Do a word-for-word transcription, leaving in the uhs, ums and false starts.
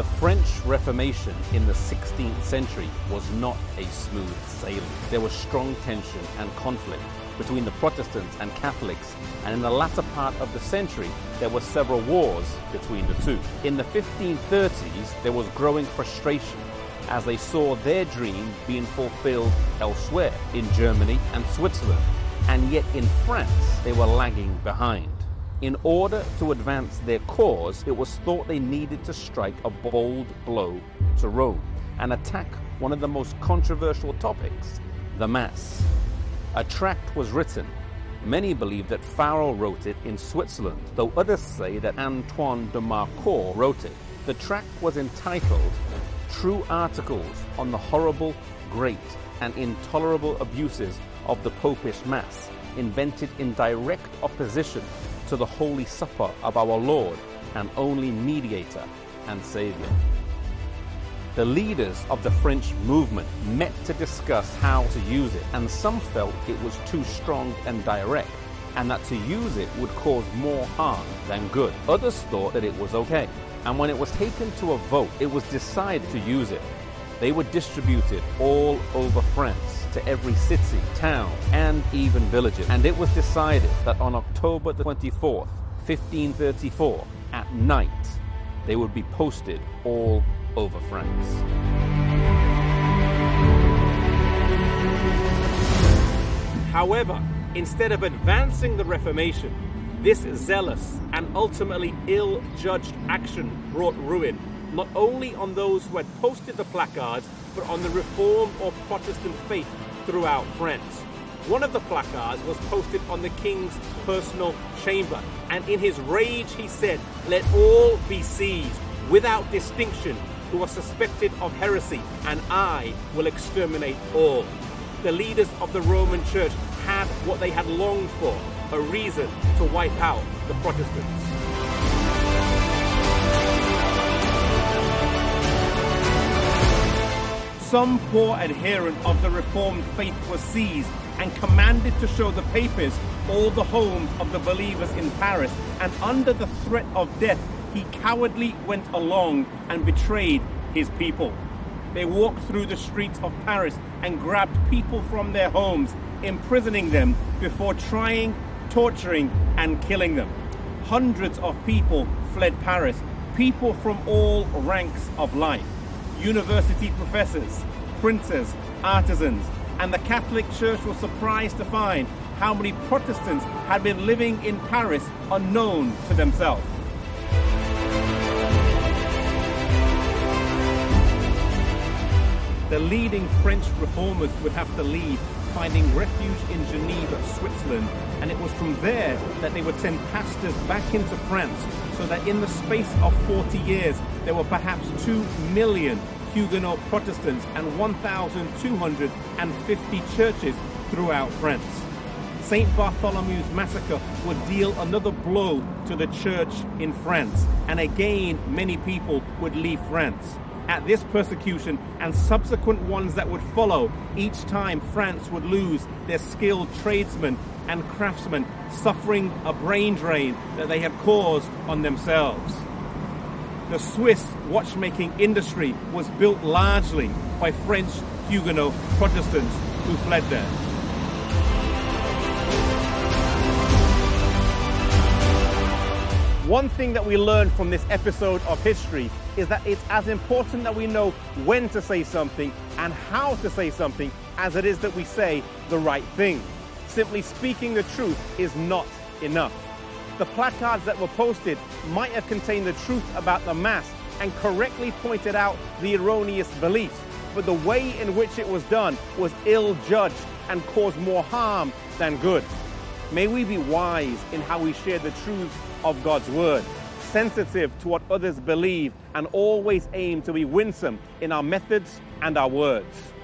The French Reformation in the sixteenth century was not a smooth sailing. There was strong tension and conflict between the Protestants and Catholics, and in the latter part of the century, there were several wars between the two. In the fifteen thirties, there was growing frustration as they saw their dream being fulfilled elsewhere, in Germany and Switzerland, and yet in France, they were lagging behind. In order to advance their cause, it was thought they needed to strike a bold blow to Rome and attack one of the most controversial topics, the Mass. A tract was written. Many believe that Farel wrote it in Switzerland, though others say that Antoine de Marcourt wrote it. The tract was entitled True Articles on the Horrible, Great, and Intolerable Abuses of the Popish Mass, invented in direct opposition to the Holy Supper of our Lord and only mediator and Savior. The leaders of the French movement met to discuss how to use it, and some felt it was too strong and direct, and that to use it would cause more harm than good. Others thought that it was okay, and when it was taken to a vote, it was decided to use it. They were distributed all over France, to every city, town, and even villages. And it was decided that on October the twenty-fourth, fifteen thirty-four, at night, they would be posted all over France. However, instead of advancing the Reformation, this zealous and ultimately ill-judged action brought ruin not only on those who had posted the placards, but on the Reformed or Protestant faith throughout France. One of the placards was posted on the king's personal chamber, and in his rage he said, "Let all be seized, without distinction, who are suspected of heresy, and I will exterminate all." The leaders of the Roman Church had what they had longed for, a reason to wipe out the Protestants. Some poor adherent of the Reformed faith was seized and commanded to show the papists all the homes of the believers in Paris, and under the threat of death, he cowardly went along and betrayed his people. They walked through the streets of Paris and grabbed people from their homes, imprisoning them before trying, torturing, and killing them. Hundreds of people fled Paris, people from all ranks of life. University professors, princes, artisans, and the Catholic Church was surprised to find how many Protestants had been living in Paris unknown to themselves. The leading French reformers would have to leave, finding refuge in Geneva, Switzerland, and it was from there that they would send pastors back into France, so that in the space of forty years, there were perhaps two million Huguenot Protestants and one thousand two hundred fifty churches throughout France. Saint Bartholomew's massacre would deal another blow to the church in France, and again many people would leave France. At this persecution and subsequent ones that would follow, each time France would lose their skilled tradesmen and craftsmen, suffering a brain drain that they had caused on themselves. The Swiss watchmaking industry was built largely by French Huguenot Protestants who fled there. One thing that we learned from this episode of history is that it's as important that we know when to say something and how to say something as it is that we say the right thing. Simply speaking the truth is not enough. The placards that were posted might have contained the truth about the Mass and correctly pointed out the erroneous beliefs, but the way in which it was done was ill-judged and caused more harm than good. May we be wise in how we share the truths of God's Word, sensitive to what others believe, and always aim to be winsome in our methods and our words.